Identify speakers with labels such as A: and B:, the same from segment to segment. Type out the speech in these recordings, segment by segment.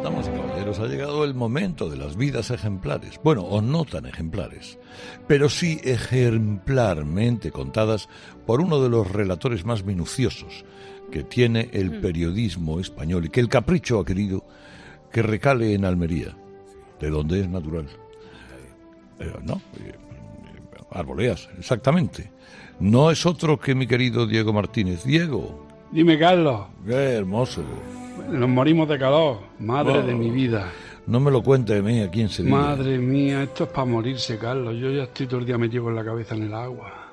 A: Damas y caballeros, ha llegado el momento de las vidas ejemplares. Bueno, o no tan ejemplares, pero sí ejemplarmente contadas por uno de los relatores más minuciosos que tiene el periodismo español y que el capricho ha querido que recale en Almería, de donde es natural. Arboleas, exactamente. No es otro que mi querido Diego Martínez. Diego.
B: Dime, Carlos.
A: Qué hermoso.
B: Nos morimos de calor, madre de mi vida.
A: No me lo cuente de mí aquí en Sevilla.
B: Madre mía, esto es para morirse, Carlos. Yo ya estoy todo el día metido con la cabeza en el agua.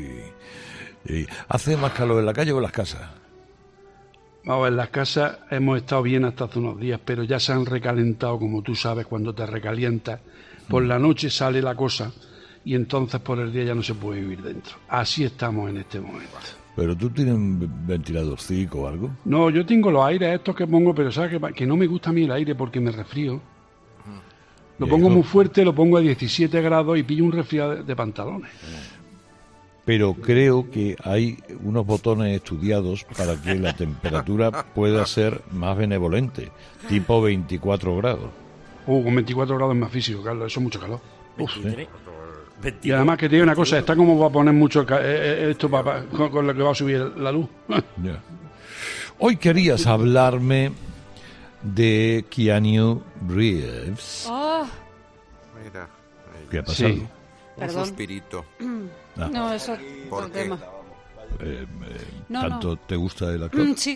A: ¿Hace más calor en la calle o en las casas?
B: Vamos, en las casas hemos estado bien hasta hace unos días, pero ya se han recalentado, como tú sabes, cuando te recalientas. Por la noche sale la cosa y entonces por el día ya no se puede vivir dentro. Así estamos en este momento.
A: ¿Pero tú tienes un ventiladorcico o algo?
B: No, yo tengo los aires estos que pongo, pero sabes que no me gusta a mí el aire porque me resfrío. Lo pongo muy fuerte, lo pongo a 17 grados y pillo un resfriado de pantalones.
A: Pero creo que hay unos botones estudiados para que la temperatura pueda ser más benevolente, tipo 24 grados.
B: Con 24 grados es más físico, Carlos, eso es mucho calor.
C: 23.
B: Y además que te digo una cosa, está como va a poner mucho esto con lo que va a subir la luz.
A: Yeah. Hoy querías hablarme de Keanu Reeves.
D: Oh.
E: Mira,
A: ¿Qué ha pasado?
B: Sí.
E: un suspirito.
D: No, eso
E: ¿Por
D: el
E: qué?
D: tema.
A: ¿Tanto
D: No.
A: te gusta el actor?
D: Sí.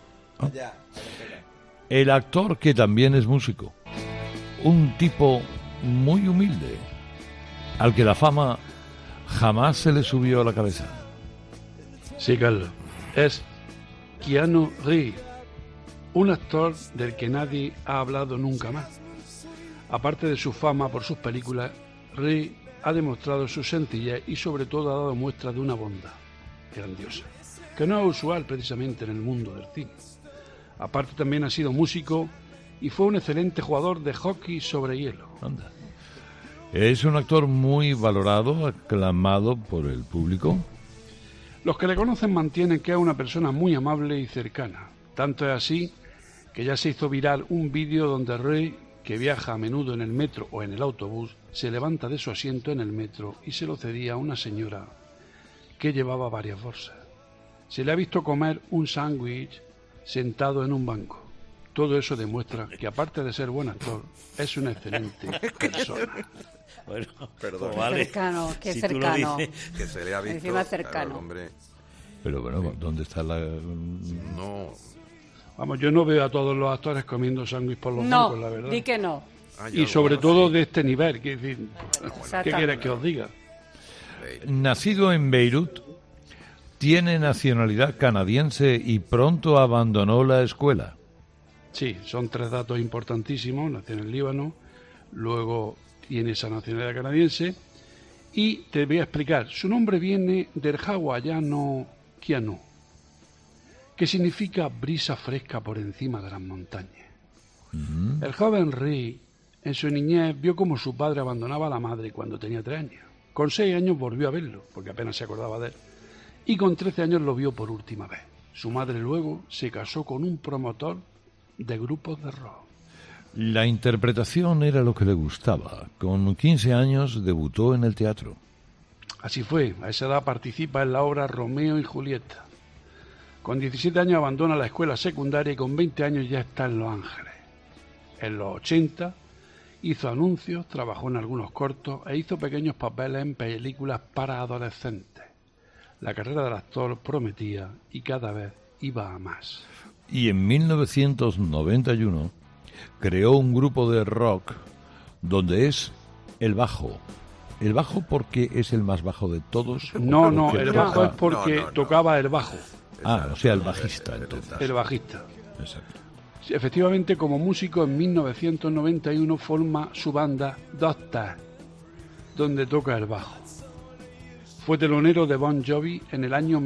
A: El actor que también es músico. Un tipo muy humilde, al que la fama jamás se le subió a la cabeza.
B: Sí, Carlos, es Keanu Reeves, un actor del que nadie ha hablado nunca más. Aparte de su fama por sus películas, Reeves ha demostrado su sencillez y sobre todo ha dado muestra de una bondad grandiosa, que no es usual precisamente en el mundo del cine. Aparte también ha sido músico y fue un excelente jugador de hockey sobre hielo.
A: Anda. Es un actor muy valorado, aclamado por el público.
B: Los que le conocen mantienen que es una persona muy amable y cercana. Tanto es así que ya se hizo viral un vídeo donde Rey, que viaja a menudo en el metro o en el autobús, se levanta de su asiento en el metro y se lo cedía a una señora que llevaba varias bolsas. Se le ha visto comer un sándwich sentado en un banco. Todo eso demuestra que, aparte de ser buen actor, es una excelente persona.
C: Bueno,
E: Perdón.
C: pues vale.
D: Cercano, qué
C: Si tú lo
D: cercano.
C: dices.
E: Que se le ha visto.
D: Encima cercano.
E: Claro, hombre,
A: Pero bueno, ¿dónde está la...?
E: no.
B: Vamos, yo no veo a todos los actores comiendo sándwich por los bancos, la
D: No,
B: verdad.
D: di que no.
E: Hay
B: Y sobre
E: algunos,
B: todo
E: sí.
B: de este nivel. ¿Qué quieres que os diga?
A: Nacido en Beirut, tiene nacionalidad canadiense y pronto abandonó la escuela.
B: Sí, son 3 datos importantísimos. Nació en el Líbano, luego tiene esa nacionalidad canadiense y te voy a explicar. Su nombre viene del hawaiano Keanu, que significa brisa fresca por encima de las montañas. El joven Rey, en su niñez, vio cómo su padre abandonaba a la madre cuando tenía 3 años. Con 6 años volvió a verlo, porque apenas se acordaba de él. Y con 13 años lo vio por última vez. Su madre luego se casó con un promotor de grupos de rock.
A: La interpretación era lo que le gustaba. Con 15 años debutó en el teatro.
B: Así fue, a esa edad participa en la obra Romeo y Julieta. Con 17 años abandona la escuela secundaria y con 20 años ya está en Los Ángeles. En los 80 hizo anuncios, trabajó en algunos cortos e hizo pequeños papeles en películas para adolescentes. La carrera del actor prometía y cada vez iba a más.
A: Y en 1991 creó un grupo de rock donde es el bajo. ¿El bajo porque es el más bajo de todos?
B: No, no,
A: Porque
B: el
A: toca-
B: bajo es porque
E: No.
B: tocaba el bajo,
A: Ah, o sea, el bajista, entonces.
B: el bajista.
A: Exacto.
B: Sí, efectivamente, como músico, en 1991 forma su banda Doctor, donde toca el bajo. Fue telonero de Bon Jovi en el año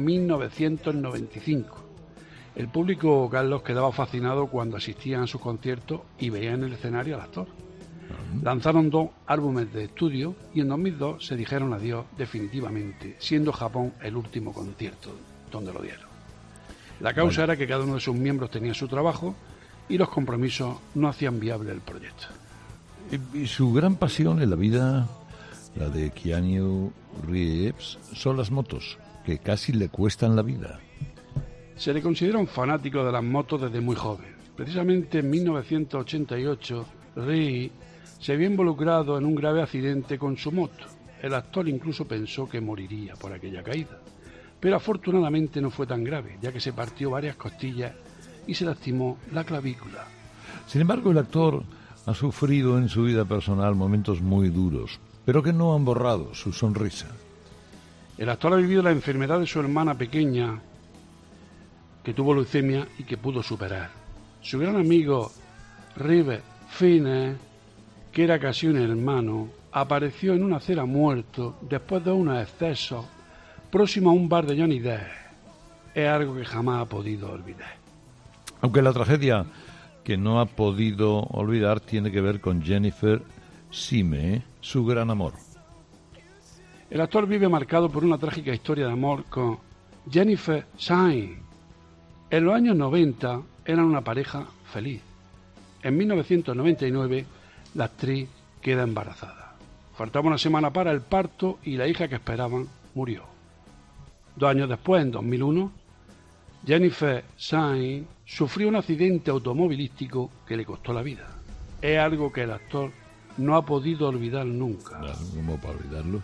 B: 1995. El público, Carlos, quedaba fascinado cuando asistían a sus conciertos y veían en el escenario al actor. Lanzaron 2 álbumes de estudio y en 2002 se dijeron adiós definitivamente, siendo Japón el último concierto donde lo dieron. La causa era que cada uno de sus miembros tenía su trabajo y los compromisos no hacían viable el proyecto.
A: Y su gran pasión en la vida, la de Keanu Reeves, son las motos, que casi le cuestan la vida.
B: Se le considera un fanático de las motos desde muy joven. Precisamente en 1988, Reeves se vio involucrado en un grave accidente con su moto. El actor incluso pensó que moriría por aquella caída, pero afortunadamente no fue tan grave, ya que se partió varias costillas y se lastimó la clavícula.
A: Sin embargo, el actor ha sufrido en su vida personal momentos muy duros, pero que no han borrado su sonrisa.
B: El actor ha vivido la enfermedad de su hermana pequeña, que tuvo leucemia y que pudo superar. Su gran amigo River Fiennes, que era casi un hermano, apareció en una acera muerto después de unos excesos próximo a un bar de Johnny Depp. Es algo que jamás ha podido olvidar.
A: Aunque la tragedia que no ha podido olvidar tiene que ver con Jennifer Sime, su gran amor.
B: El actor vive marcado por una trágica historia de amor con Jennifer Sime. En los años 90 eran una pareja feliz. En 1999 la actriz queda embarazada. Faltaba una semana para el parto y la hija que esperaban murió. 2 años después, en 2001, Jennifer Sime sufrió un accidente automovilístico que le costó la vida. Es algo que el actor no ha podido olvidar nunca.
A: Claro, ¿cómo para olvidarlo?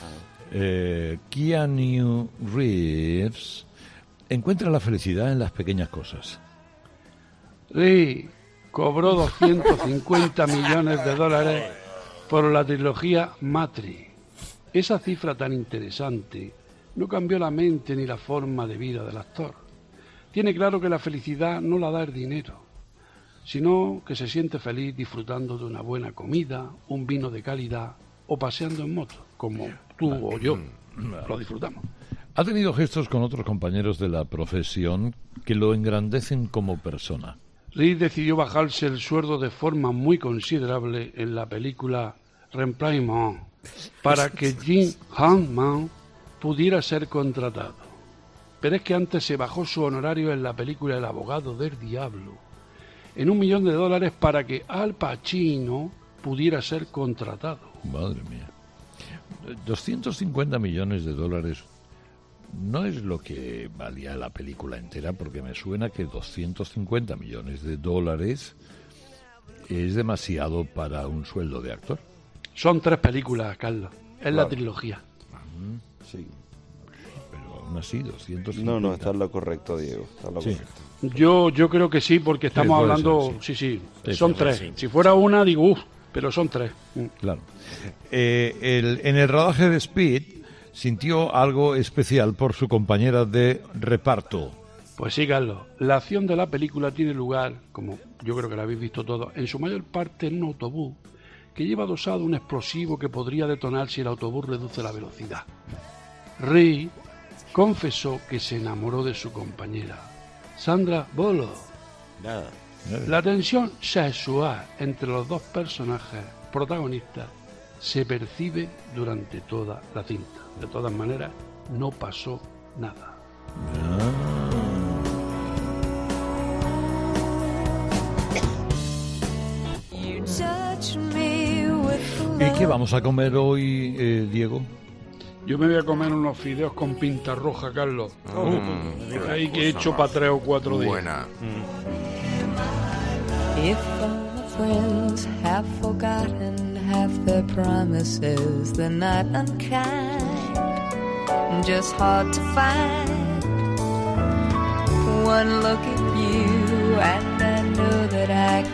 A: Keanu Reeves encuentra la felicidad en las pequeñas cosas.
B: Lee cobró 250 millones de dólares por la trilogía Matrix. Esa cifra tan interesante no cambió la mente ni la forma de vida del actor. Tiene claro que la felicidad no la da el dinero, sino que se siente feliz disfrutando de una buena comida, un vino de calidad o paseando en moto, como tú o yo lo disfrutamos.
A: Ha tenido gestos con otros compañeros de la profesión que lo engrandecen como persona.
B: Reeves decidió bajarse el sueldo de forma muy considerable en la película Remplacement para que Jim Hammond pudiera ser contratado. Pero es que antes se bajó su honorario en la película El abogado del diablo en $1 millón para que Al Pacino pudiera ser contratado.
A: Madre mía. 250 millones de dólares no es lo que valía la película entera, porque me suena que 250 millones de dólares es demasiado para un sueldo de actor.
B: Son 3 películas, Carlos. Es
C: Claro.
B: la trilogía.
C: Sí.
A: Pero aún así, 250.
C: No, está en lo correcto, Diego. Está en lo
A: Sí.
C: correcto.
B: Yo creo que sí, porque estamos
A: puede
B: hablando...
A: ser,
B: Sí,
A: Sí,
B: son
A: puede
B: 3.
A: ser, sí.
B: Si fuera una, digo, pero son 3.
A: Claro. En el rodaje de Speed sintió algo especial por su compañera de reparto.
B: Pues sí, Carlos. La acción de la película tiene lugar, como yo creo que la habéis visto todos, en su mayor parte en un autobús que lleva adosado un explosivo que podría detonar si el autobús reduce la velocidad. Reeves confesó que se enamoró de su compañera, Sandra Bullock.
C: Nada.
B: La tensión sexual entre los dos personajes protagonistas se percibe durante toda la cinta. De todas maneras, no pasó nada.
A: ¿Y qué vamos a comer hoy, Diego?
B: Yo me voy a comer unos fideos con pinta roja, Carlos. Ahí que he hecho para 3 o 4 días.
E: Buena.
D: If all my friends have forgotten half their promises, they're not unkind, just hard to find. One look at you and I know that I